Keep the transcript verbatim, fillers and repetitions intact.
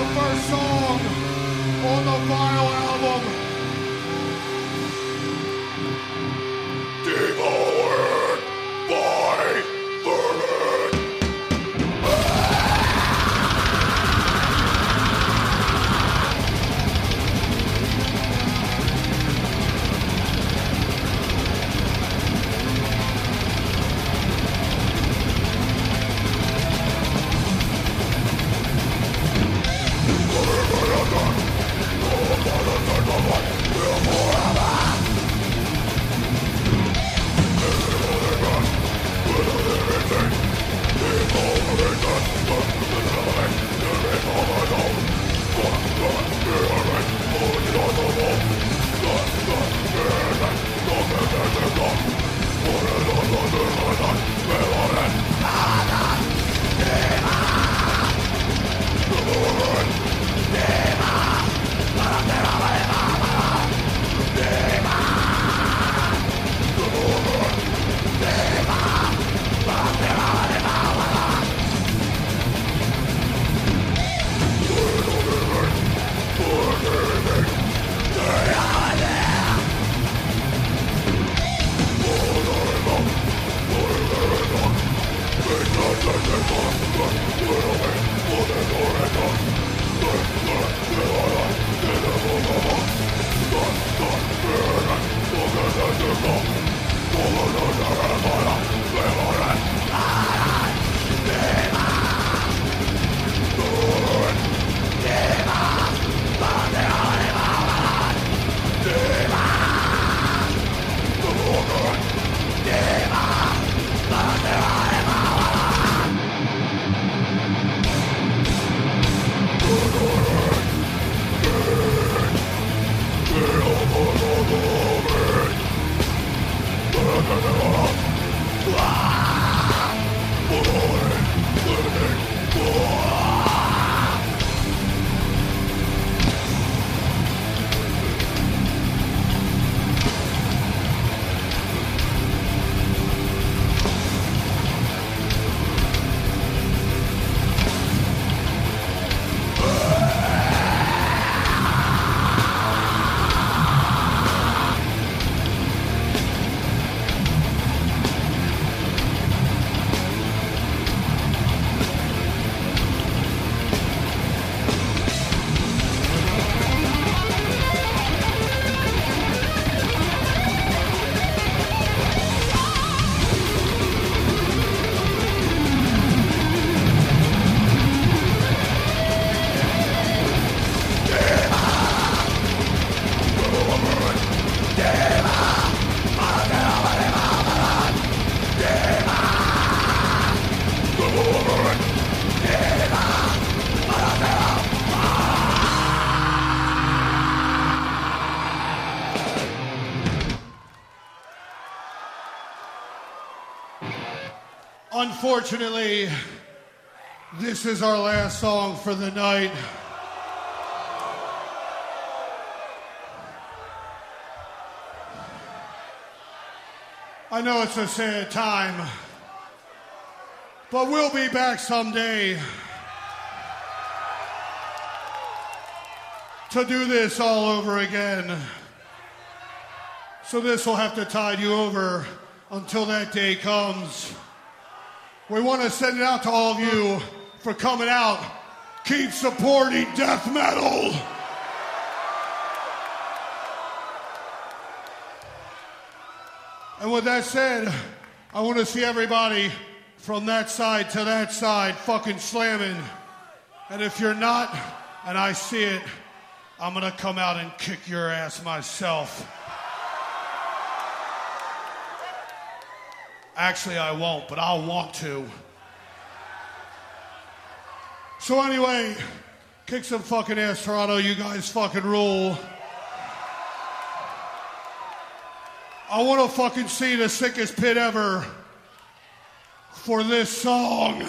first song on the vinyl album. Devoured by vermin. Unfortunately, this is our last song for the night. I know it's a sad time, but we'll be back someday to do this all over again. So this will have to tide you over until that day comes. We want to send it out to all of you for coming out. Keep supporting death metal. And with that said, I want to see everybody from that side to that side fucking slamming. And if you're not, and I see it, I'm going to come out and kick your ass myself. Actually, I won't, but I'll want to. So anyway, kick some fucking ass, Toronto. You guys fucking rule. I want to fucking see the sickest pit ever for this song.